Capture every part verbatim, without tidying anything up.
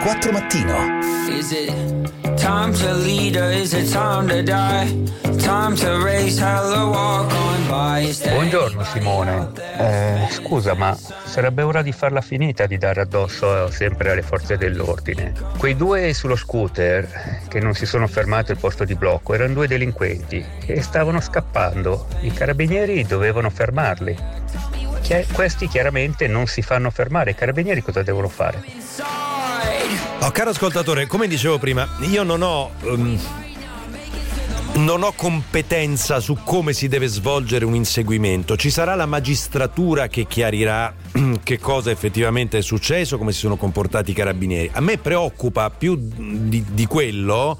ventiquattro Mattino. Is it time to lead or is it time to die? Time to raise hell or walk on by. Buongiorno Simone, eh, scusa ma sarebbe ora di farla finita di dare addosso sempre alle forze dell'ordine. Quei due sullo scooter che non si sono fermati al posto di blocco erano due delinquenti che stavano scappando. I carabinieri dovevano fermarli. Chi- questi chiaramente non si fanno fermare. I carabinieri cosa devono fare? Oh, caro ascoltatore, come dicevo prima, io non ho um, non ho competenza su come si deve svolgere un inseguimento. Ci sarà la magistratura che chiarirà che cosa effettivamente è successo, come si sono comportati i carabinieri. A me preoccupa più di, di quello,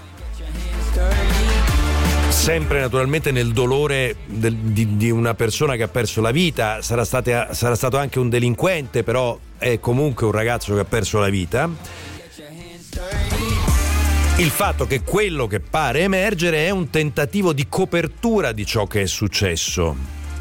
sempre naturalmente nel dolore del, di, di una persona che ha perso la vita. Sarà, state, sarà stato anche un delinquente, però è comunque un ragazzo che ha perso la vita. Il fatto che quello che pare emergere è un tentativo di copertura di ciò che è successo.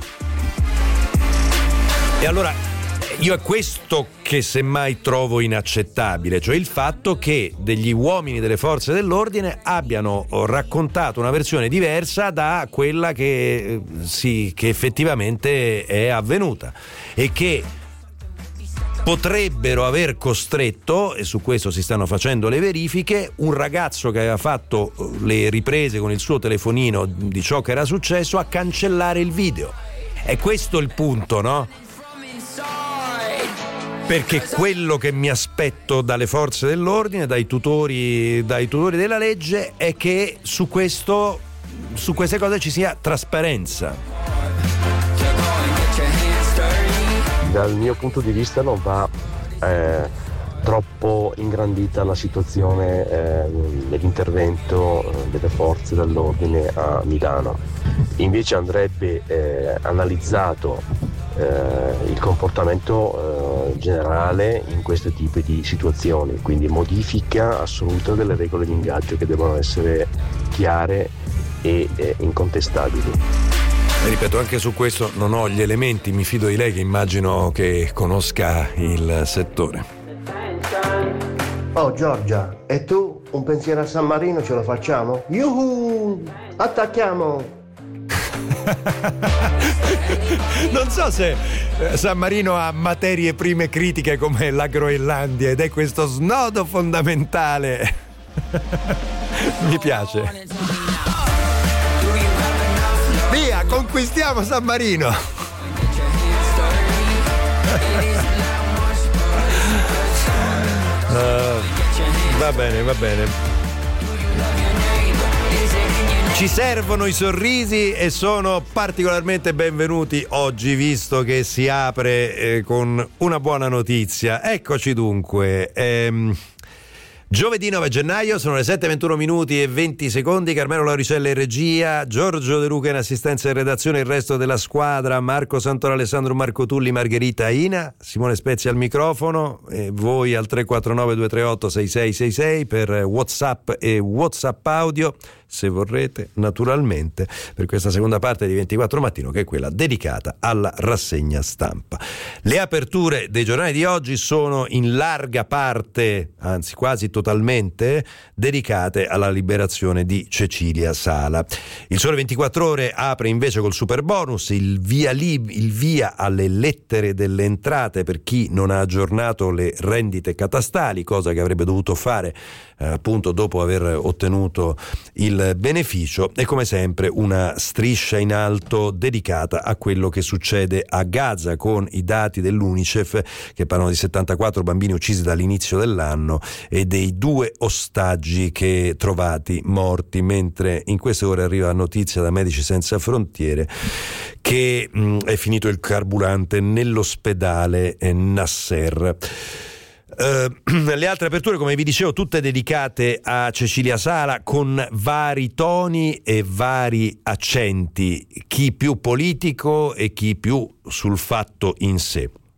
E allora io è questo che semmai trovo inaccettabile, cioè il fatto che degli uomini delle forze dell'ordine abbiano raccontato una versione diversa da quella che, sì, che effettivamente è avvenuta e che potrebbero aver costretto, e su questo si stanno facendo le verifiche, un ragazzo che aveva fatto le riprese con il suo telefonino di ciò che era successo a cancellare il video. È questo il punto, no? Perché quello che mi aspetto dalle forze dell'ordine, dai tutori, dai tutori della legge, è che su questo, su queste cose ci sia trasparenza. Dal mio punto di vista non va eh, troppo ingrandita la situazione eh, dell'intervento delle forze dell'ordine a Milano. Invece andrebbe eh, analizzato eh, il comportamento eh, generale in questo tipo di situazioni, quindi modifica assoluta delle regole di ingaggio che devono essere chiare e eh, incontestabili. Ripeto, anche su questo non ho gli elementi, mi fido di lei che immagino che conosca il settore. Oh Giorgia, e tu un pensiero a San Marino ce lo facciamo? Yuhu! Attacchiamo! Non so se San Marino ha materie prime critiche come la Groenlandia ed è questo snodo fondamentale. Mi piace. Via, conquistiamo San Marino. uh, va bene, va bene. Ci servono i sorrisi e sono particolarmente benvenuti oggi, visto che si apre eh, con una buona notizia. Eccoci dunque. Ehm, Giovedì nove gennaio, sono le sette e ventuno minuti e venti secondi. Carmelo Lauricella in regia, Giorgio De Luca in assistenza e redazione, il resto della squadra, Marco Santoro, Alessandro Marco Tulli, Margherita Ina, Simone Spezia al microfono e voi al tre quattro nove due tre otto sei sei sei sei per WhatsApp e WhatsApp audio, se vorrete, naturalmente, per questa seconda parte di ventiquattro Mattino, che è quella dedicata alla rassegna stampa. Le aperture dei giornali di oggi sono in larga parte, anzi quasi totalmente, dedicate alla liberazione di Cecilia Sala. Il Sole ventiquattro Ore apre invece col super bonus, il via, lib- il via alle lettere delle entrate per chi non ha aggiornato le rendite catastali, cosa che avrebbe dovuto fare eh, appunto dopo aver ottenuto il beneficio, e come sempre una striscia in alto dedicata a quello che succede a Gaza, con i dati dell'UNICEF che parlano di settantaquattro bambini uccisi dall'inizio dell'anno e dei due ostaggi che trovati morti, mentre in queste ore arriva la notizia da Medici Senza Frontiere che mh, è finito il carburante nell'ospedale Nasser. Uh, le altre aperture, come vi dicevo, tutte dedicate a Cecilia Sala, con vari toni e vari accenti, chi più politico e chi più sul fatto in sé.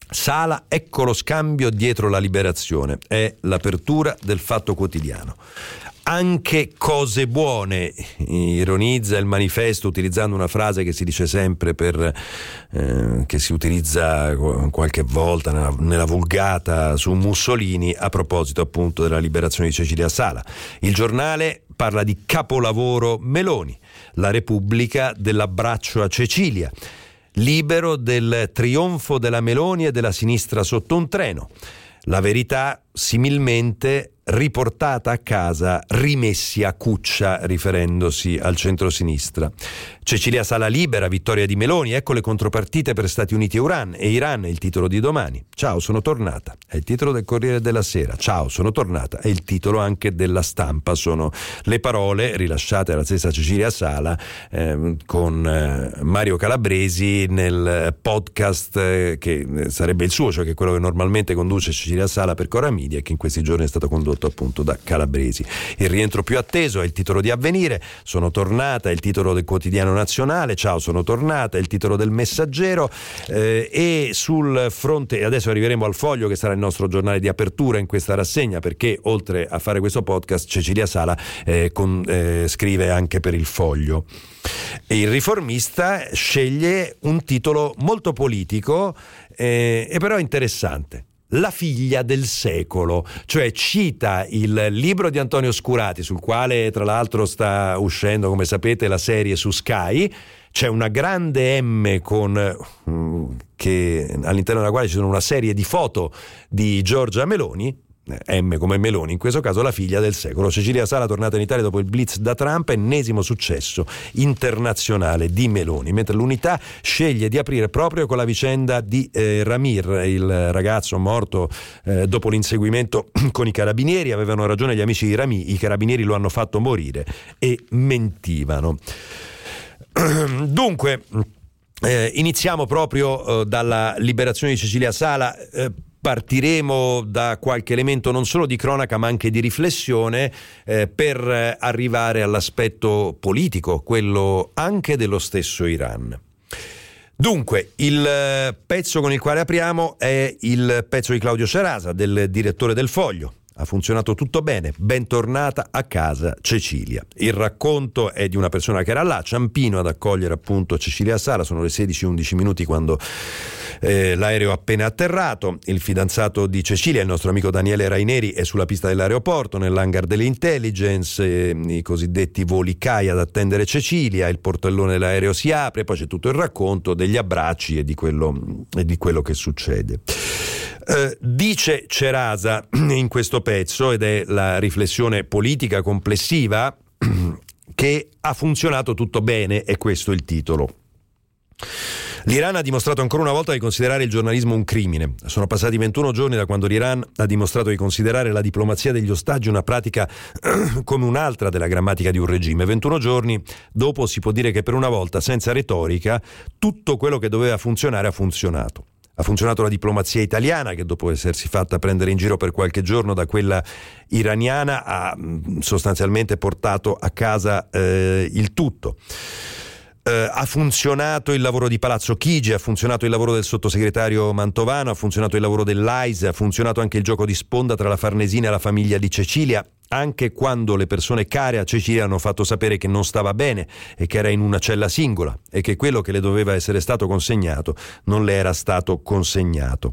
Sala, ecco lo scambio dietro la liberazione, è l'apertura del Fatto Quotidiano. Anche cose buone, ironizza il Manifesto utilizzando una frase che si dice sempre per eh, che si utilizza qualche volta nella, nella vulgata su Mussolini a proposito appunto della liberazione di Cecilia Sala. Il Giornale parla di capolavoro Meloni, La Repubblica dell'abbraccio a Cecilia, Libero del trionfo della Meloni e della sinistra sotto un treno. La Verità similmente riportata a casa, rimessi a cuccia, riferendosi al centrosinistra. Cecilia Sala libera, vittoria di Meloni, ecco le contropartite per Stati Uniti e Iran, e Iran è il titolo di domani. Ciao, sono tornata, è il titolo del Corriere della Sera. Ciao, sono tornata, è il titolo anche della Stampa. Sono le parole rilasciate dalla stessa Cecilia Sala eh, con eh, Mario Calabresi nel podcast eh, che sarebbe il suo, cioè che è quello che normalmente conduce Cecilia Sala per Cora Media e che in questi giorni è stato condotto appunto da Calabresi. Il rientro più atteso è il titolo di Avvenire, sono tornata, è il titolo del Quotidiano Nazionale, ciao sono tornata, è il titolo del Messaggero eh, e sul fronte, adesso arriveremo al Foglio che sarà il nostro giornale di apertura in questa rassegna, perché oltre a fare questo podcast Cecilia Sala eh, con, eh, scrive anche per il Foglio. E il Riformista sceglie un titolo molto politico eh, e però interessante. La figlia del secolo, cioè cita il libro di Antonio Scurati, sul quale tra l'altro sta uscendo, come sapete, la serie su Sky. C'è una grande M con che all'interno della quale ci sono una serie di foto di Giorgia Meloni, M come Meloni, in questo caso la figlia del secolo. Cecilia Sala tornata in Italia dopo il blitz da Trump, ennesimo successo internazionale di Meloni, mentre l'Unità sceglie di aprire proprio con la vicenda di eh, Ramir, il ragazzo morto eh, dopo l'inseguimento con i carabinieri. Avevano ragione gli amici di Rami, i carabinieri lo hanno fatto morire e mentivano. Dunque eh, iniziamo proprio eh, dalla liberazione di Cecilia Sala. eh, Partiremo da qualche elemento non solo di cronaca ma anche di riflessione eh, per arrivare all'aspetto politico, quello anche dello stesso Iran. Dunque, il pezzo con il quale apriamo è il pezzo di Claudio Cerasa, del direttore del Foglio. Ha funzionato tutto bene, bentornata a casa Cecilia. Il racconto è di una persona che era là, Ciampino, ad accogliere appunto Cecilia Sala. Sono le sedici e undici minuti quando eh, l'aereo è appena atterrato. Il fidanzato di Cecilia, il nostro amico Daniele Raineri, è sulla pista dell'aeroporto, nell'hangar delle intelligence, eh, i cosiddetti voli C A I ad attendere Cecilia. Il portellone dell'aereo si apre, poi c'è tutto il racconto degli abbracci e di quello, e di quello che succede. Uh, dice Cerasa in questo pezzo, ed è la riflessione politica complessiva, che ha funzionato tutto bene, e questo è il titolo. L'Iran ha dimostrato ancora una volta di considerare il giornalismo un crimine. Sono passati ventuno giorni da quando l'Iran ha dimostrato di considerare la diplomazia degli ostaggi una pratica come un'altra della grammatica di un regime. ventuno giorni dopo si può dire che per una volta, senza retorica, tutto quello che doveva funzionare ha funzionato. Ha funzionato la diplomazia italiana, che dopo essersi fatta prendere in giro per qualche giorno da quella iraniana ha sostanzialmente portato a casa eh, il tutto. Uh, ha funzionato il lavoro di Palazzo Chigi, ha funzionato il lavoro del sottosegretario Mantovano, ha funzionato il lavoro dell'A I S E, ha funzionato anche il gioco di sponda tra la Farnesina e la famiglia di Cecilia, anche quando le persone care a Cecilia hanno fatto sapere che non stava bene e che era in una cella singola e che quello che le doveva essere stato consegnato non le era stato consegnato.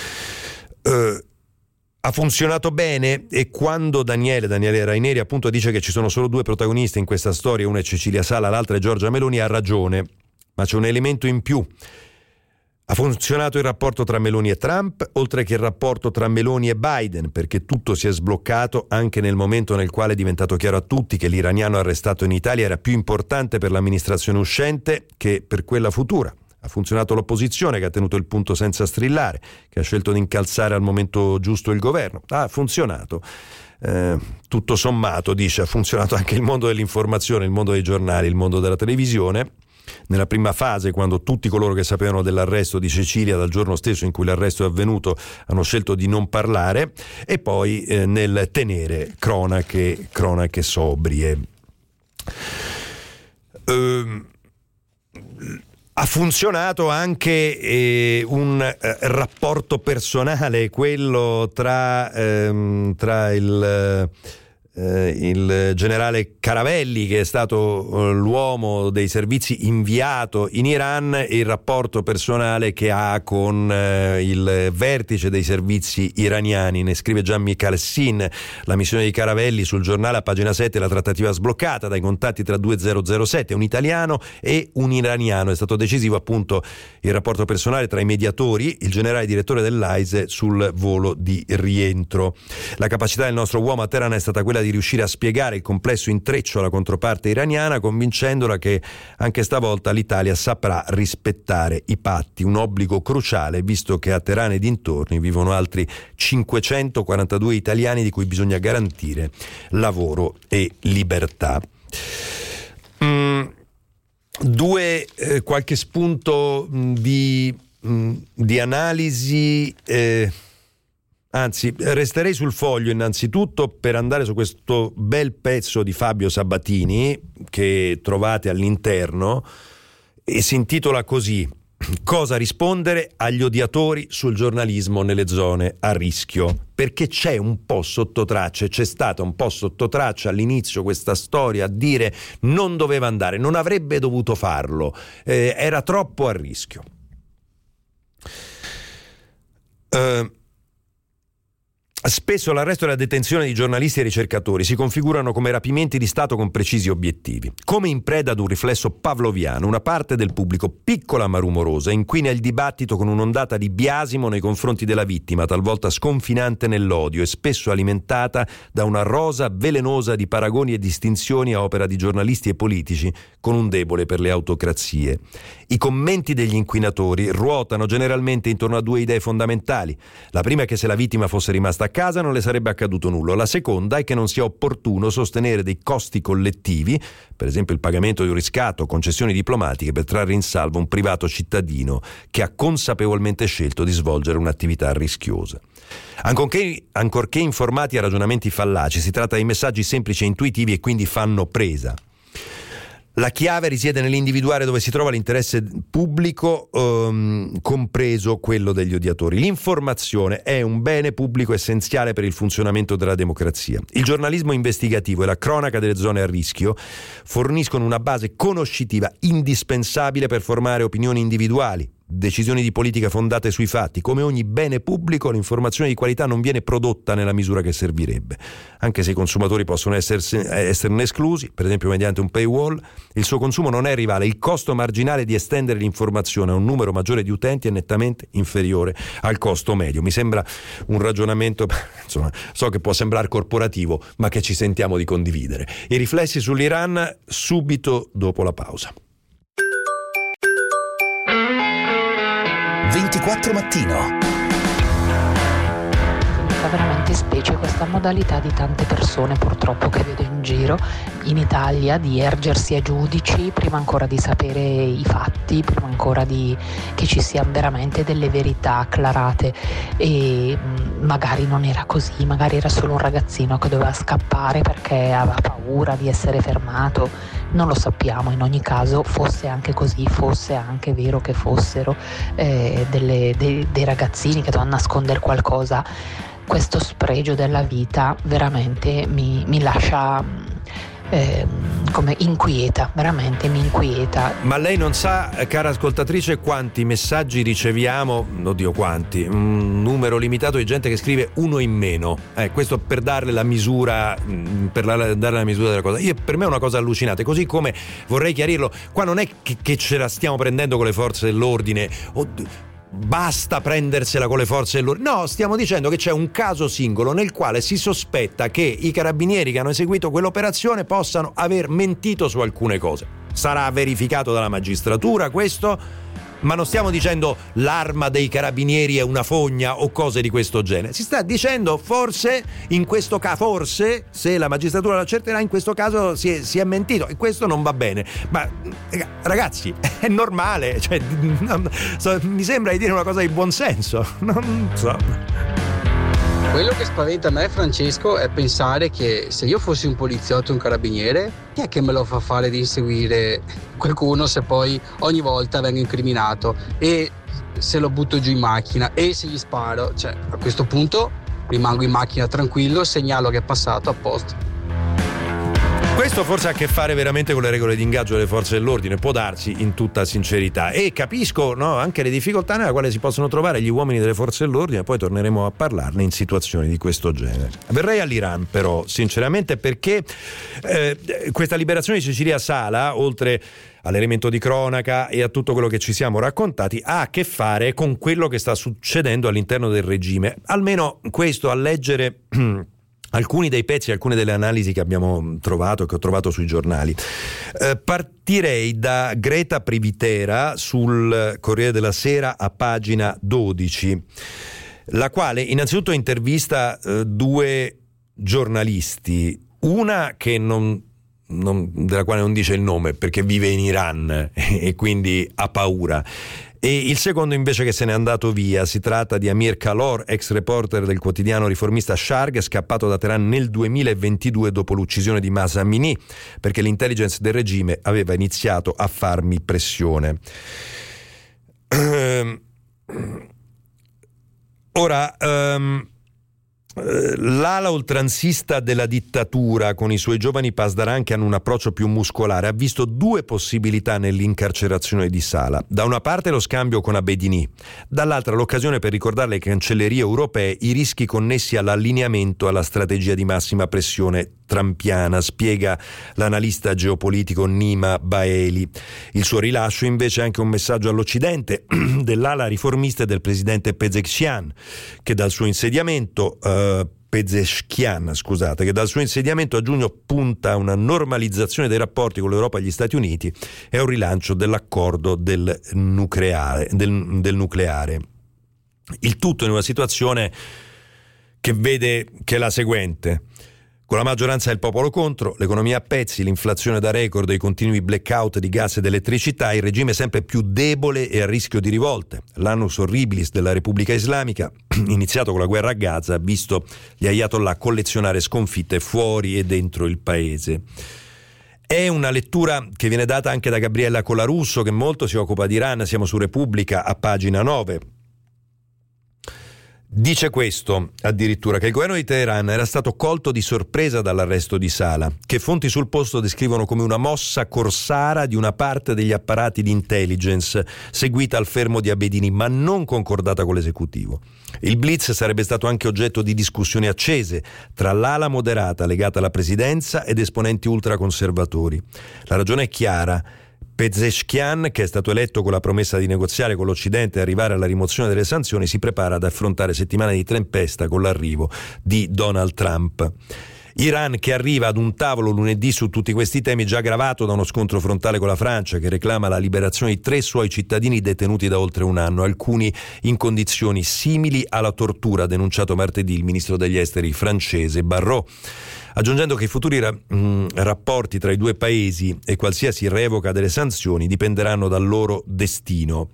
Uh, Ha funzionato bene, e quando Daniele, Daniele Raineri appunto dice che ci sono solo due protagonisti in questa storia, una è Cecilia Sala, l'altra è Giorgia Meloni, ha ragione, ma c'è un elemento in più. Ha funzionato il rapporto tra Meloni e Trump, oltre che il rapporto tra Meloni e Biden, perché tutto si è sbloccato anche nel momento nel quale è diventato chiaro a tutti che l'iraniano arrestato in Italia era più importante per l'amministrazione uscente che per quella futura. Ha funzionato l'opposizione, che ha tenuto il punto senza strillare, che ha scelto di incalzare al momento giusto il governo. Ha funzionato. Eh, tutto sommato, dice, ha funzionato anche il mondo dell'informazione, il mondo dei giornali, il mondo della televisione. Nella prima fase, quando tutti coloro che sapevano dell'arresto di Cecilia dal giorno stesso in cui l'arresto è avvenuto hanno scelto di non parlare, e poi eh, nel tenere cronache, cronache sobrie. Eh, Ha funzionato anche eh, un eh, rapporto personale, quello tra, ehm, tra il, eh, il generale Caravelli, che è stato eh, l'uomo dei servizi inviato in Iran, e il rapporto personale che ha con eh, il vertice dei servizi iraniani. Ne scrive Gian Michal Sin. La missione di Caravelli sul giornale, a pagina sette, la trattativa sbloccata dai contatti tra due zero zero sette, un italiano e un iraniano. È stato decisivo appunto il rapporto personale tra i mediatori, il generale direttore dell'A I S E, sul volo di rientro. La capacità del nostro uomo a Teheran è stata quella di riuscire a spiegare il complesso intreccio alla controparte iraniana, convincendola che anche stavolta l'Italia saprà rispettare i patti, un obbligo cruciale visto che a Teheran e dintorni vivono altri cinquecentoquarantadue italiani di cui bisogna garantire lavoro e libertà. Mm, due eh, qualche spunto mh, di, mh, di analisi. Eh, Anzi, resterei sul Foglio innanzitutto per andare su questo bel pezzo di Fabio Sabatini che trovate all'interno, e si intitola così: Cosa rispondere agli odiatori sul giornalismo nelle zone a rischio. Perché c'è un po' sottotraccia, c'è stata un po' sottotraccia all'inizio questa storia a dire non doveva andare, non avrebbe dovuto farlo, eh, era troppo a rischio. Uh, Spesso l'arresto e la detenzione di giornalisti e ricercatori si configurano come rapimenti di Stato con precisi obiettivi. Come in preda ad un riflesso pavloviano, una parte del pubblico, piccola ma rumorosa, inquina il dibattito con un'ondata di biasimo nei confronti della vittima, talvolta sconfinante nell'odio e spesso alimentata da una rosa velenosa di paragoni e distinzioni a opera di giornalisti e politici con un debole per le autocrazie. I commenti degli inquinatori ruotano generalmente intorno a due idee fondamentali. La prima è che se la vittima fosse rimasta a casa non le sarebbe accaduto nulla. La seconda è che non sia opportuno sostenere dei costi collettivi, per esempio il pagamento di un riscatto o concessioni diplomatiche, per trarre in salvo un privato cittadino che ha consapevolmente scelto di svolgere un'attività rischiosa. Ancorché, ancorché informati a ragionamenti fallaci, si tratta di messaggi semplici e intuitivi e quindi fanno presa. La chiave risiede nell'individuare dove si trova l'interesse pubblico, ehm, compreso quello degli odiatori. L'informazione è un bene pubblico essenziale per il funzionamento della democrazia. Il giornalismo investigativo e la cronaca delle zone a rischio forniscono una base conoscitiva indispensabile per formare opinioni individuali, decisioni di politica fondate sui fatti. Come ogni bene pubblico, l'informazione di qualità non viene prodotta nella misura che servirebbe. Anche se i consumatori possono esserne esclusi, per esempio mediante un paywall, il suo consumo non è rivale. Il costo marginale di estendere l'informazione a un numero maggiore di utenti è nettamente inferiore al costo medio. Mi sembra un ragionamento, insomma, so che può sembrare corporativo, ma che ci sentiamo di condividere. I riflessi sull'Iran subito dopo la pausa. ventiquattro Mattino. Fa veramente specie questa modalità di tante persone purtroppo che vedo in giro in Italia di ergersi a giudici prima ancora di sapere i fatti, prima ancora di che ci siano veramente delle verità acclarate, e magari non era così, magari era solo un ragazzino che doveva scappare perché aveva paura di essere fermato. Non lo sappiamo, in ogni caso fosse anche così, fosse anche vero che fossero eh, delle, dei, dei ragazzini che dovevano nascondere qualcosa, questo spregio della vita veramente mi, mi lascia eh, come inquieta, veramente mi inquieta. Ma lei non sa, cara ascoltatrice, quanti messaggi riceviamo, oddio quanti, un numero limitato di gente che scrive uno in meno, eh, questo per darle la misura, per la, dare la misura della cosa. Io, per me è una cosa allucinante, così come vorrei chiarirlo, qua non è che, che ce la stiamo prendendo con le forze dell'ordine, o basta prendersela con le forze dell'ordine. No, stiamo dicendo che c'è un caso singolo nel quale si sospetta che i carabinieri che hanno eseguito quell'operazione possano aver mentito su alcune cose. Sarà verificato dalla magistratura questo, ma non stiamo dicendo l'arma dei carabinieri è una fogna o cose di questo genere. Si sta dicendo forse, in questo caso, forse, se la magistratura lo accerterà, in questo caso si è, si è mentito, e questo non va bene. Ma ragazzi, è normale, cioè, non, so, mi sembra di dire una cosa di buonsenso, non so. Quello che spaventa me, Francesco, è pensare che se io fossi un poliziotto o un carabiniere, chi è che me lo fa fare di inseguire qualcuno se poi ogni volta vengo incriminato e se lo butto giù in macchina e se gli sparo? Cioè, a questo punto rimango in macchina tranquillo, segnalo che è passato, a posto. Questo forse ha a che fare veramente con le regole di ingaggio delle forze dell'ordine, può darsi, in tutta sincerità, e capisco, no, anche le difficoltà nella quale si possono trovare gli uomini delle forze dell'ordine, poi torneremo a parlarne in situazioni di questo genere. Verrei all'Iran però, sinceramente, perché eh, questa liberazione di Cecilia Sala, oltre all'elemento di cronaca e a tutto quello che ci siamo raccontati, ha a che fare con quello che sta succedendo all'interno del regime, almeno questo a leggere alcuni dei pezzi, alcune delle analisi che abbiamo trovato, che ho trovato sui giornali. Eh, partirei da Greta Privitera sul Corriere della Sera a pagina dodici, la quale innanzitutto intervista eh, due giornalisti, una che non, non, della quale non dice il nome perché vive in Iran e quindi ha paura, e il secondo invece che se n'è andato via. Si tratta di Amir Kalor, ex reporter del quotidiano riformista Shargh, scappato da Teheran nel duemilaventidue dopo l'uccisione di Mahsa Amini, perché l'intelligence del regime aveva iniziato a farmi pressione. Ora, um, l'ala oltranzista della dittatura, con i suoi giovani pasdaran che hanno un approccio più muscolare, ha visto due possibilità nell'incarcerazione di Sala. Da una parte lo scambio con Abedini, dall'altra l'occasione per ricordare alle cancellerie europee i rischi connessi all'allineamento alla strategia di massima pressione trampiana, spiega l'analista geopolitico Nima Baeli. Il suo rilascio invece è anche un messaggio all'Occidente dell'ala riformista e del presidente Pezeshkian, che dal suo insediamento eh, Pezeshkian, scusate, che dal suo insediamento a giugno punta a una normalizzazione dei rapporti con l'Europa e gli Stati Uniti e a un rilancio dell'accordo del nucleare, del, del nucleare. Il tutto in una situazione che vede che è la seguente: con la maggioranza del popolo contro, l'economia a pezzi, l'inflazione da record e i continui blackout di gas ed elettricità, il regime sempre più debole e a rischio di rivolte. L'annus horribilis della Repubblica Islamica, iniziato con la guerra a Gaza, ha visto gli ayatollah collezionare sconfitte fuori e dentro il paese. È una lettura che viene data anche da Gabriella Colarusso, che molto si occupa di Iran. Siamo su Repubblica a pagina nove. Dice questo, addirittura, che il governo di Teheran era stato colto di sorpresa dall'arresto di Sala, che fonti sul posto descrivono come una mossa corsara di una parte degli apparati di intelligence seguita al fermo di Abedini, ma non concordata con l'esecutivo. Il blitz sarebbe stato anche oggetto di discussioni accese tra l'ala moderata legata alla presidenza ed esponenti ultraconservatori. La ragione è chiara. Pezeshkian, che è stato eletto con la promessa di negoziare con l'Occidente e arrivare alla rimozione delle sanzioni, si prepara ad affrontare settimane di tempesta con l'arrivo di Donald Trump. Iran che arriva ad un tavolo lunedì su tutti questi temi, già aggravato da uno scontro frontale con la Francia, che reclama la liberazione di tre suoi cittadini detenuti da oltre un anno, alcuni in condizioni simili alla tortura, denunciato martedì il ministro degli esteri francese Barrot, aggiungendo che i futuri ra- mh, rapporti tra i due paesi e qualsiasi revoca delle sanzioni dipenderanno dal loro destino.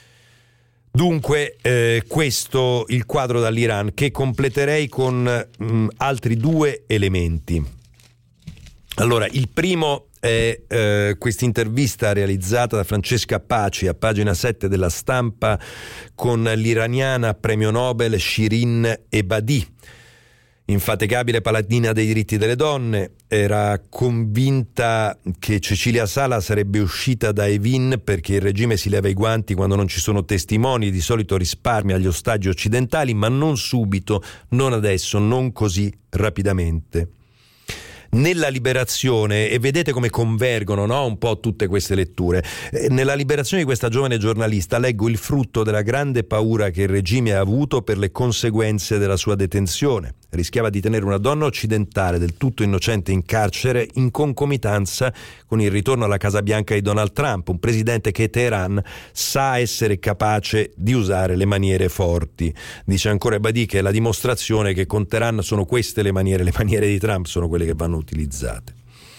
Dunque, eh, questo il quadro dall'Iran, che completerei con mh, altri due elementi. Allora, il primo è eh, questa intervista realizzata da Francesca Paci a pagina sette della Stampa con l'iraniana premio Nobel Shirin Ebadi, infaticabile paladina dei diritti delle donne. Era convinta che Cecilia Sala sarebbe uscita da Evin perché il regime si leva i guanti quando non ci sono testimoni, di solito risparmia agli ostaggi occidentali, ma non subito, non adesso, non così rapidamente. Nella liberazione, e vedete come convergono, no, un po' tutte queste letture, nella liberazione di questa giovane giornalista leggo il frutto della grande paura che il regime ha avuto per le conseguenze della sua detenzione. Rischiava di tenere una donna occidentale del tutto innocente in carcere in concomitanza con il ritorno alla Casa Bianca di Donald Trump, un presidente che Teheran sa essere capace di usare le maniere forti. Dice ancora Ebadi che è la dimostrazione che con Teheran sono queste le maniere, le maniere di Trump sono quelle che vanno utilizzate.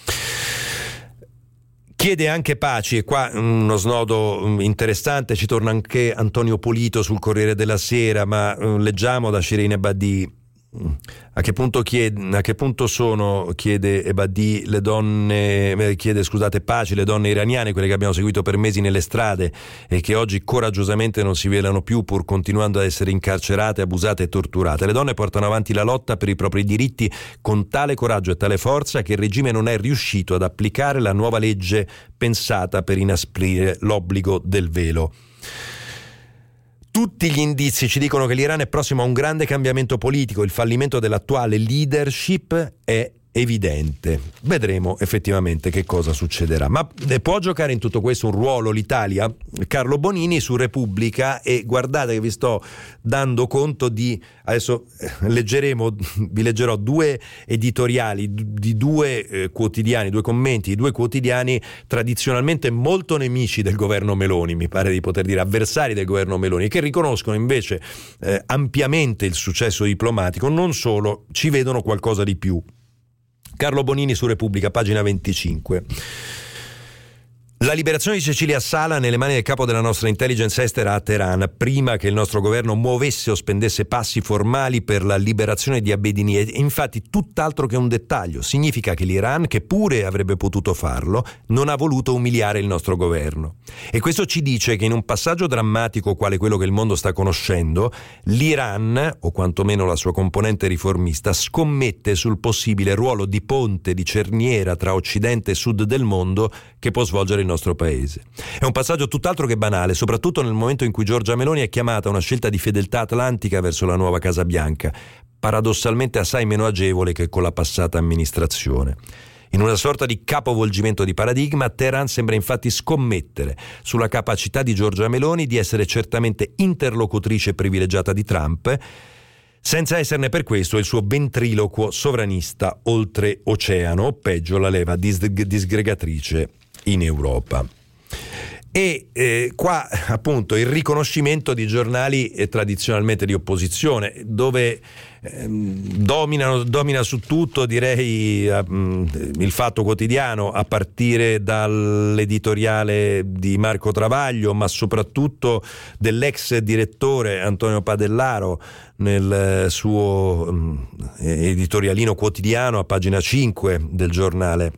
Chiede anche Paci, e qua uno snodo interessante, ci torna anche Antonio Polito sul Corriere della Sera, ma leggiamo da Shirin Ebadi. A che punto chiede, a che punto sono, chiede Ebadi, le donne, chiede scusate paci, le donne iraniane, quelle che abbiamo seguito per mesi nelle strade e che oggi coraggiosamente non si velano più pur continuando ad essere incarcerate, abusate e torturate. Le donne portano avanti la lotta per i propri diritti con tale coraggio e tale forza che il regime non è riuscito ad applicare la nuova legge pensata per inasprire l'obbligo del velo. Tutti gli indizi ci dicono che l'Iran è prossimo a un grande cambiamento politico, il fallimento dell'attuale leadership è evidente. Vedremo effettivamente che cosa succederà. Ma può giocare in tutto questo un ruolo l'Italia? Carlo Bonini su Repubblica, e guardate che vi sto dando conto di, adesso leggeremo, vi leggerò due editoriali di due eh, quotidiani, due commenti di due quotidiani tradizionalmente molto nemici del governo Meloni, mi pare di poter dire avversari del governo Meloni, che riconoscono invece eh, ampiamente il successo diplomatico, non solo, ci vedono qualcosa di più. Carlo Bonini su Repubblica, pagina venticinque. La liberazione di Cecilia Sala nelle mani del capo della nostra intelligence estera a Teheran, prima che il nostro governo muovesse o spendesse passi formali per la liberazione di Abedini, è infatti tutt'altro che un dettaglio. Significa che l'Iran, che pure avrebbe potuto farlo, non ha voluto umiliare il nostro governo. E questo ci dice che in un passaggio drammatico quale quello che il mondo sta conoscendo, l'Iran, o quantomeno la sua componente riformista, scommette sul possibile ruolo di ponte, di cerniera tra Occidente e Sud del mondo che può svolgere il nostro paese. È un passaggio tutt'altro che banale, soprattutto nel momento in cui Giorgia Meloni è chiamata a una scelta di fedeltà atlantica verso la nuova Casa Bianca, paradossalmente assai meno agevole che con la passata amministrazione. In una sorta di capovolgimento di paradigma, Teheran sembra infatti scommettere sulla capacità di Giorgia Meloni di essere certamente interlocutrice privilegiata di Trump, senza esserne per questo il suo ventriloquo sovranista oltreoceano, o peggio la leva dis- disgregatrice in Europa. E eh, qua appunto il riconoscimento di giornali eh, tradizionalmente di opposizione, dove eh, dominano, domina su tutto direi eh, il Fatto Quotidiano, a partire dall'editoriale di Marco Travaglio, ma soprattutto dell'ex direttore Antonio Padellaro nel suo eh, editorialino quotidiano a pagina cinque del giornale,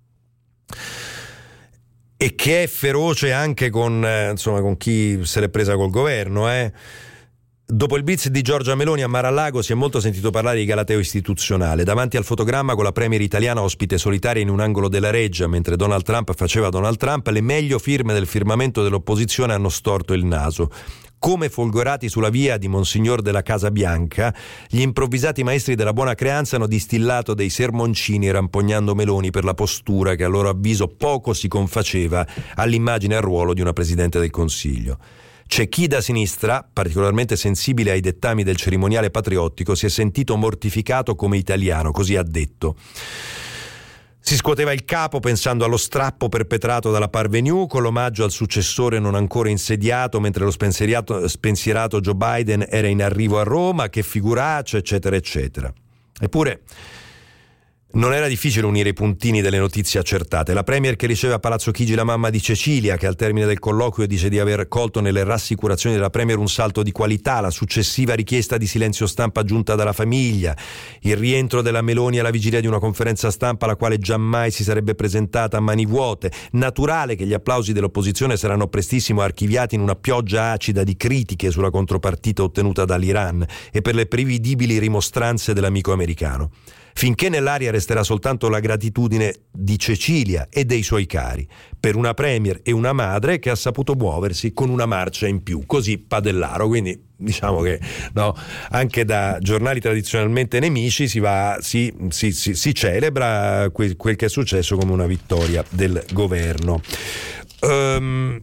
e che è feroce anche con, eh, insomma, con chi se l'è presa col governo. Eh. Dopo il blitz di Giorgia Meloni a Mar-a-Lago si è molto sentito parlare di galateo istituzionale. Davanti al fotogramma con la premier italiana ospite solitaria in un angolo della reggia, mentre Donald Trump faceva Donald Trump, le meglio firme del firmamento dell'opposizione hanno storto il naso. Come folgorati sulla via di Monsignor della Casa Bianca, gli improvvisati maestri della buona creanza hanno distillato dei sermoncini rampognando Meloni per la postura che a loro avviso poco si confaceva all'immagine e al ruolo di una Presidente del Consiglio. C'è chi da sinistra, particolarmente sensibile ai dettami del cerimoniale patriottico, si è sentito mortificato come italiano, così ha detto. Si scuoteva il capo pensando allo strappo perpetrato dalla Parvenu con l'omaggio al successore non ancora insediato, mentre lo spensierato, spensierato Joe Biden era in arrivo a Roma, che figuraccia, eccetera, eccetera. Eppure non era difficile unire i puntini delle notizie accertate. La premier che riceve a Palazzo Chigi la mamma di Cecilia, che al termine del colloquio dice di aver colto nelle rassicurazioni della premier un salto di qualità, la successiva richiesta di silenzio stampa giunta dalla famiglia, il rientro della Meloni alla vigilia di una conferenza stampa alla quale giammai si sarebbe presentata a mani vuote. Naturale che gli applausi dell'opposizione saranno prestissimo archiviati in una pioggia acida di critiche sulla contropartita ottenuta dall'Iran e per le prevedibili rimostranze dell'amico americano. Finché nell'aria resterà soltanto la gratitudine di Cecilia e dei suoi cari per una premier e una madre che ha saputo muoversi con una marcia in più, così Padellaro. Quindi diciamo che no, anche da giornali tradizionalmente nemici si va si, si, si, si celebra quel, quel che è successo come una vittoria del governo. Um,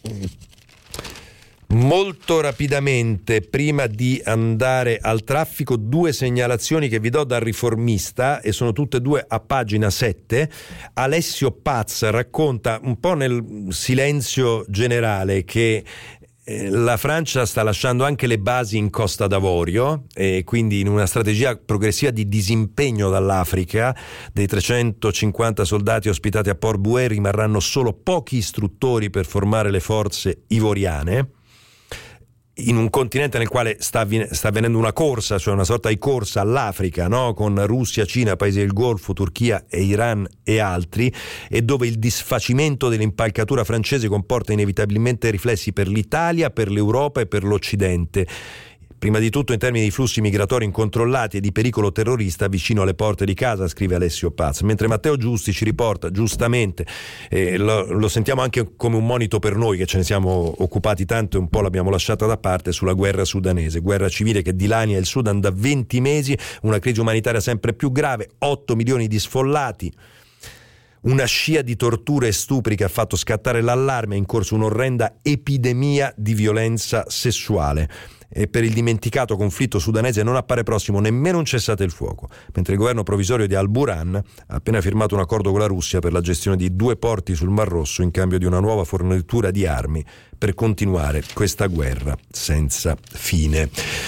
Molto rapidamente, prima di andare al traffico, due segnalazioni che vi do dal Riformista, e sono tutte e due a pagina sette. Alessio Paz racconta un po' nel silenzio generale che eh, la Francia sta lasciando anche le basi in Costa d'Avorio, e quindi in una strategia progressiva di disimpegno dall'Africa. Dei trecentocinquanta soldati ospitati a Port Bouet rimarranno solo pochi istruttori per formare le forze ivoriane. in un continente nel quale sta, avven- sta avvenendo una corsa, cioè una sorta di corsa all'Africa, no? Con Russia, Cina, paesi del Golfo, Turchia e Iran e altri, e dove il disfacimento dell'impalcatura francese comporta inevitabilmente riflessi per l'Italia, per l'Europa e per l'Occidente. Prima di tutto in termini di flussi migratori incontrollati e di pericolo terrorista vicino alle porte di casa, scrive Alessio Paz, mentre Matteo Giusti ci riporta giustamente, eh, lo, lo sentiamo anche come un monito per noi che ce ne siamo occupati tanto e un po' l'abbiamo lasciata da parte, sulla guerra sudanese, guerra civile che dilania il Sudan da venti mesi, una crisi umanitaria sempre più grave, otto milioni di sfollati, una scia di torture e stupri che ha fatto scattare l'allarme, è in corso un'orrenda epidemia di violenza sessuale. E per il dimenticato conflitto sudanese non appare prossimo nemmeno un cessate il fuoco, mentre il governo provvisorio di Al-Burhan ha appena firmato un accordo con la Russia per la gestione di due porti sul Mar Rosso in cambio di una nuova fornitura di armi per continuare questa guerra senza fine.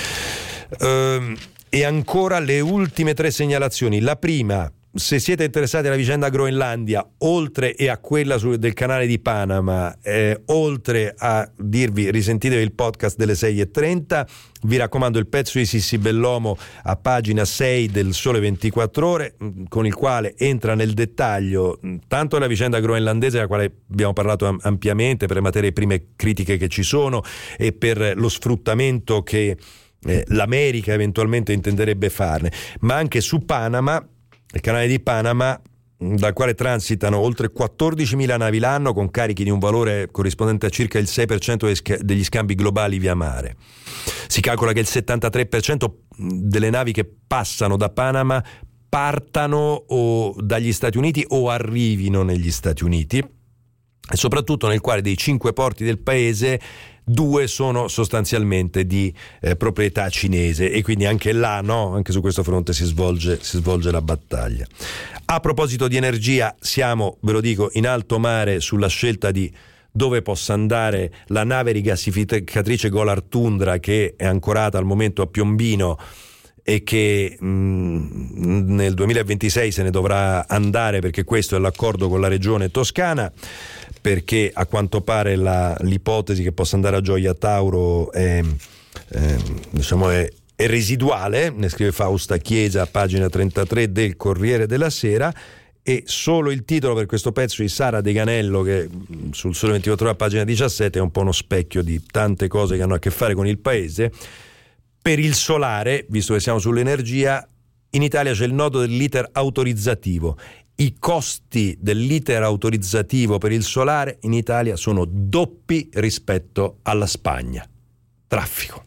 Ehm, e ancora le ultime tre segnalazioni. La prima: se siete interessati alla vicenda Groenlandia, oltre e a quella su, del canale di Panama, eh, oltre a dirvi risentitevi il podcast delle sei e trenta, vi raccomando il pezzo di Sissi Bellomo a pagina sei del Sole ventiquattro Ore, con il quale entra nel dettaglio tanto la vicenda groenlandese, della quale abbiamo parlato am- ampiamente per le materie prime critiche che ci sono e per lo sfruttamento che eh, l'America eventualmente intenderebbe farne, ma anche su Panama, il canale di Panama, dal quale transitano oltre quattordicimila navi l'anno con carichi di un valore corrispondente a circa il sei per cento degli scambi globali via mare. Si calcola che il settantatré per cento delle navi che passano da Panama partano o dagli Stati Uniti o arrivino negli Stati Uniti, e soprattutto nel quale dei cinque porti del paese due sono sostanzialmente di eh, proprietà cinese, e quindi anche là, no, anche su questo fronte si svolge, si svolge la battaglia. A proposito di energia, siamo, ve lo dico, in alto mare sulla scelta di dove possa andare la nave rigassificatrice Golar Tundra, che è ancorata al momento a Piombino e che mh, nel duemilaventisei se ne dovrà andare, perché questo è l'accordo con la regione toscana, perché a quanto pare la, l'ipotesi che possa andare a Gioia Tauro è, è, diciamo è, è residuale, ne scrive Fausta Chiesa a pagina trentatré del Corriere della Sera. E solo il titolo per questo pezzo di Sara De Ganello, che sul Sole ventiquattro Ore a pagina diciassette è un po' uno specchio di tante cose che hanno a che fare con il paese. Per il solare, visto che siamo sull'energia, in Italia c'è il nodo dell'iter autorizzativo. I costi dell'iter autorizzativo per il solare in Italia sono doppi rispetto alla Spagna. Traffico.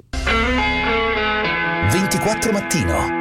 ventiquattro Mattino.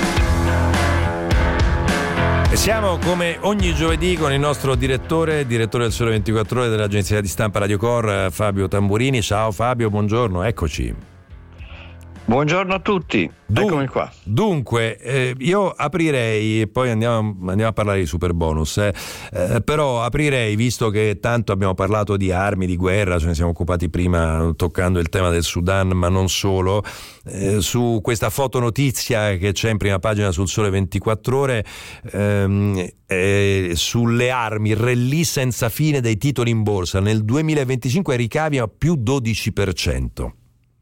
E siamo come ogni giovedì con il nostro direttore, direttore del Sole ventiquattro Ore dell'agenzia di stampa Radio Cor, Fabio Tamburini. Ciao Fabio, buongiorno, eccoci. Buongiorno a tutti, Dun- eccomi qua. Dunque, eh, io aprirei, e poi andiamo, andiamo a parlare di super bonus, eh, eh, però aprirei, visto che tanto abbiamo parlato di armi, di guerra, ce ne siamo occupati prima toccando il tema del Sudan, ma non solo, eh, su questa fotonotizia che c'è in prima pagina sul Sole ventiquattro Ore, ehm, eh, sulle armi, il rallye senza fine dei titoli in borsa, nel duemilaventicinque ricavi a più dodici per cento.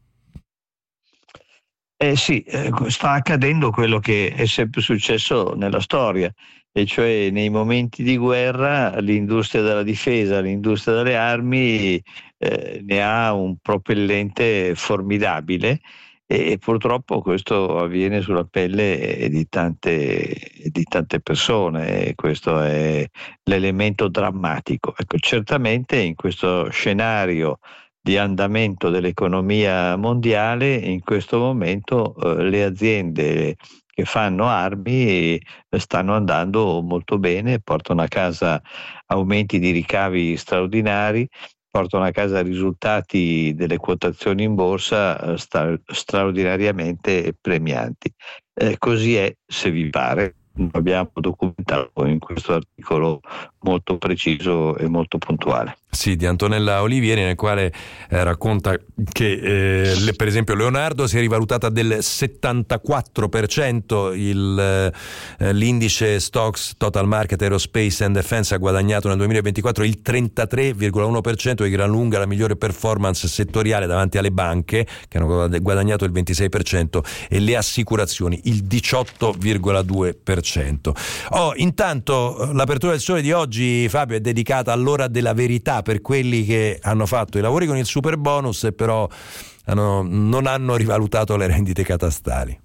Eh sì, eh, sta accadendo quello che è sempre successo nella storia, e cioè nei momenti di guerra l'industria della difesa, l'industria delle armi eh, ne ha un propellente formidabile, e, e purtroppo questo avviene sulla pelle di tante, di tante persone, e questo è l'elemento drammatico. Ecco, certamente in questo scenario di andamento dell'economia mondiale, in questo momento eh, le aziende che fanno armi stanno andando molto bene, portano a casa aumenti di ricavi straordinari, portano a casa risultati delle quotazioni in borsa eh, stra- straordinariamente premianti. Eh, così è, se vi pare. Abbiamo documentato in questo articolo molto preciso e molto puntuale. Sì, di Antonella Olivieri, nel quale eh, racconta che eh, le, per esempio Leonardo si è rivalutata del settantaquattro per cento, il, eh, l'indice Stocks Total Market Aerospace and Defense ha guadagnato nel duemilaventiquattro il trentatré virgola uno per cento, di gran lunga la migliore performance settoriale davanti alle banche che hanno guadagnato il ventisei per cento e le assicurazioni il diciotto virgola due per cento. Oh, intanto l'apertura del Sole di oggi, Fabio, è dedicata all'ora della verità per quelli che hanno fatto i lavori con il super bonus e però hanno, non hanno rivalutato le rendite catastali.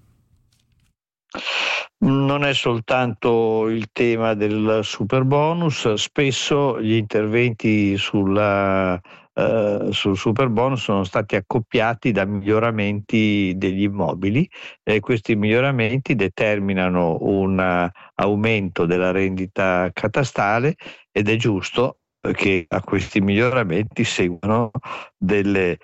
Non è soltanto il tema del super bonus, spesso gli interventi sulla, eh, sul super bonus sono stati accoppiati da miglioramenti degli immobili e questi miglioramenti determinano un aumento della rendita catastale ed è giusto che a questi miglioramenti seguono delle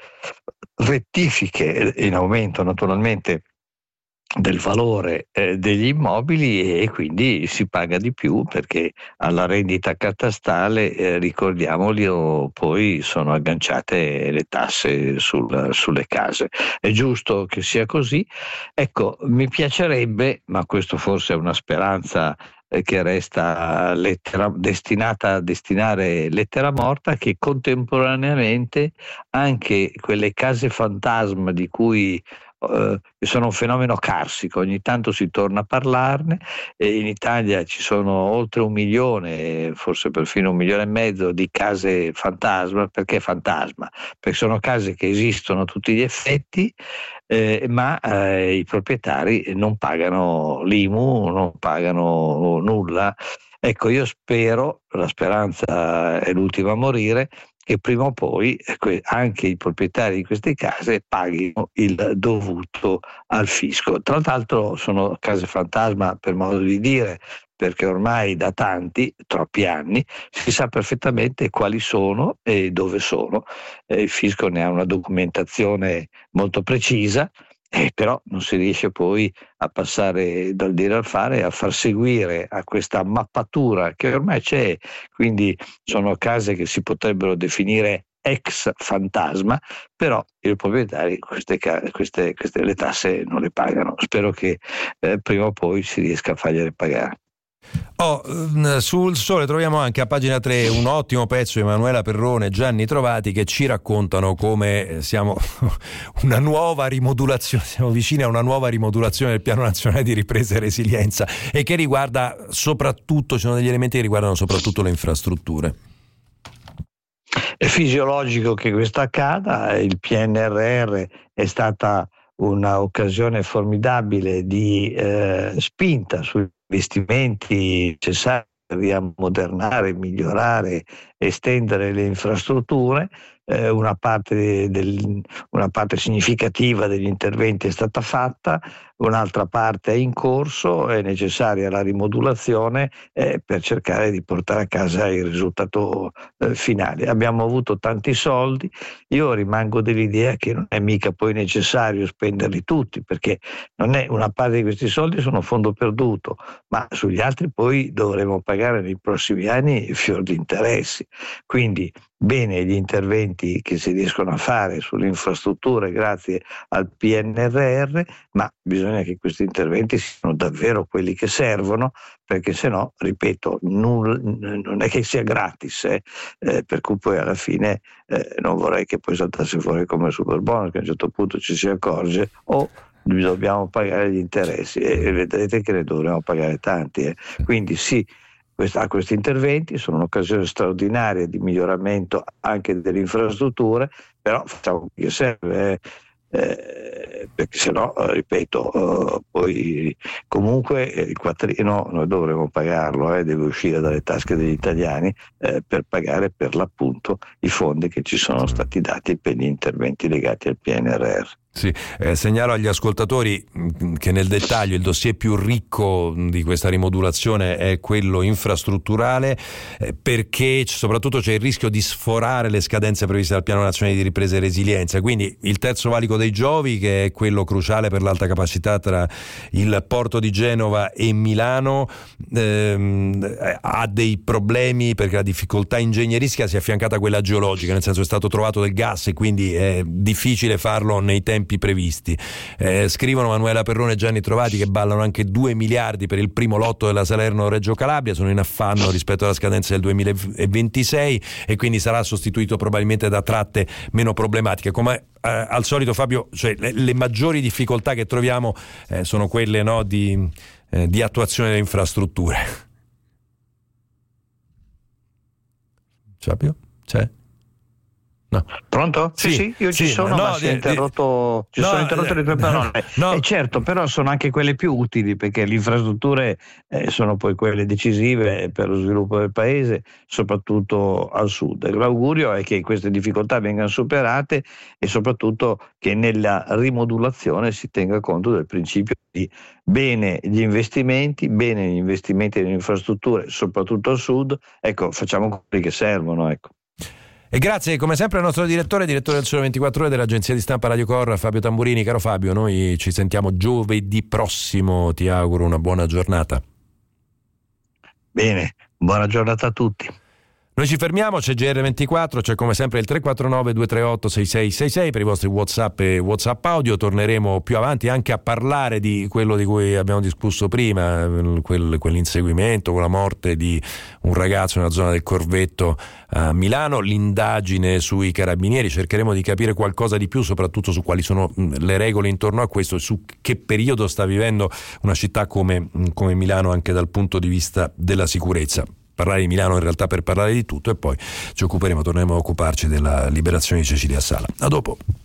rettifiche in aumento naturalmente del valore eh, degli immobili e quindi si paga di più perché alla rendita catastale, eh, ricordiamoli, poi sono agganciate le tasse sul, sulle case. È giusto che sia così. Ecco, mi piacerebbe, ma questo forse è una speranza che resta lettera, destinata a destinare lettera morta, che contemporaneamente anche quelle case fantasma di cui eh, sono un fenomeno carsico, ogni tanto si torna a parlarne, e in Italia ci sono oltre un milione, forse perfino un milione e mezzo di case fantasma. Perché fantasma? Perché sono case che esistono a tutti gli effetti, eh, ma eh, i proprietari non pagano l'I M U, non pagano nulla. Ecco, io spero, la speranza è l'ultima a morire, che prima o poi anche i proprietari di queste case paghino il dovuto al fisco. Tra l'altro sono case fantasma per modo di dire, perché ormai da tanti, troppi anni, si sa perfettamente quali sono e dove sono. Eh, il fisco ne ha una documentazione molto precisa, eh, però non si riesce poi a passare dal dire al fare, a far seguire a questa mappatura che ormai c'è. Quindi sono case che si potrebbero definire ex fantasma, però i proprietari queste, queste, queste le tasse non le pagano. Spero che eh, prima o poi si riesca a fargliele pagare. Oh, sul Sole troviamo anche a pagina tre un ottimo pezzo di Emanuela Perrone e Gianni Trovati che ci raccontano come siamo una nuova rimodulazione, siamo vicini a una nuova rimodulazione del Piano Nazionale di Ripresa e Resilienza, e che riguarda soprattutto, ci sono degli elementi che riguardano soprattutto le infrastrutture. È fisiologico che questo accada, il P N R R è stata un'occasione formidabile di eh, spinta sui investimenti necessari per riammodernare, migliorare, estendere le infrastrutture. Eh, una parte del, una parte significativa degli interventi è stata fatta, un'altra parte è in corso, è necessaria la rimodulazione eh, per cercare di portare a casa il risultato eh, finale. Abbiamo avuto tanti soldi, io rimango dell'idea che non è mica poi necessario spenderli tutti, perché non è, una parte di questi soldi sono a fondo perduto, ma sugli altri poi dovremo pagare nei prossimi anni fior di interessi. Quindi bene gli interventi che si riescono a fare sulle infrastrutture grazie al P N R R, ma bisogna che questi interventi siano davvero quelli che servono, perché se no, ripeto, null, non è che sia gratis, eh, eh, per cui poi alla fine eh, non vorrei che poi saltasse fuori come il superbonus, che a un certo punto ci si accorge o dobbiamo pagare gli interessi, e vedrete che ne dovremo pagare tanti. Eh. Quindi sì, a questi interventi sono un'occasione straordinaria di miglioramento anche delle infrastrutture, però facciamo che serve, eh, perché se no, ripeto, eh, poi comunque il quattrino noi dovremo pagarlo, eh, deve uscire dalle tasche degli italiani eh, per pagare per l'appunto i fondi che ci sono stati dati per gli interventi legati al P N R R. Sì, eh, segnalo agli ascoltatori che nel dettaglio il dossier più ricco di questa rimodulazione è quello infrastrutturale, eh, perché soprattutto c'è il rischio di sforare le scadenze previste dal Piano Nazionale di Ripresa e Resilienza. Quindi il terzo valico dei Giovi, che è quello cruciale per l'alta capacità tra il porto di Genova e Milano, ehm, ha dei problemi perché la difficoltà ingegneristica si è affiancata a quella geologica, nel senso è stato trovato del gas e quindi è difficile farlo nei tempi previsti. Eh, scrivono Manuela Perrone e Gianni Trovati che ballano anche due miliardi per il primo lotto della Salerno-Reggio Calabria, sono in affanno rispetto alla scadenza del duemilaventisei e quindi sarà sostituito probabilmente da tratte meno problematiche. Come eh, al solito, Fabio, cioè, le, le maggiori difficoltà che troviamo eh, sono quelle, no, di, eh, di attuazione delle infrastrutture. Fabio? C'è? No. Pronto? Sì, sì, sì, io sì, ci sono, no, ma si è interrotto, ci no, sono interrotte le tue parole. No. E certo, però sono anche quelle più utili, perché le infrastrutture eh, sono poi quelle decisive per lo sviluppo del paese, soprattutto al sud. L'augurio è che queste difficoltà vengano superate e soprattutto che nella rimodulazione si tenga conto del principio di bene gli investimenti, bene gli investimenti nelle infrastrutture, soprattutto al sud. Ecco, facciamo quelli che servono, ecco. E grazie come sempre al nostro direttore, direttore del Sole ventiquattro Ore dell'agenzia di stampa Radio Cor, Fabio Tamburini. Caro Fabio, noi ci sentiamo giovedì prossimo, ti auguro una buona giornata. Bene, buona giornata a tutti. Noi ci fermiamo, c'è G R ventiquattro, c'è come sempre il tre quattro nove due tre otto sei sei sei sei per i vostri WhatsApp e WhatsApp audio. Torneremo più avanti anche a parlare di quello di cui abbiamo discusso prima, quel, quell'inseguimento con la morte di un ragazzo nella zona del Corvetto a Milano, l'indagine sui carabinieri. Cercheremo di capire qualcosa di più, soprattutto su quali sono le regole intorno a questo e su che periodo sta vivendo una città come, come Milano anche dal punto di vista della sicurezza. Parlare di Milano in realtà per parlare di tutto, e poi ci occuperemo, torneremo a occuparci della liberazione di Cecilia Sala. A dopo.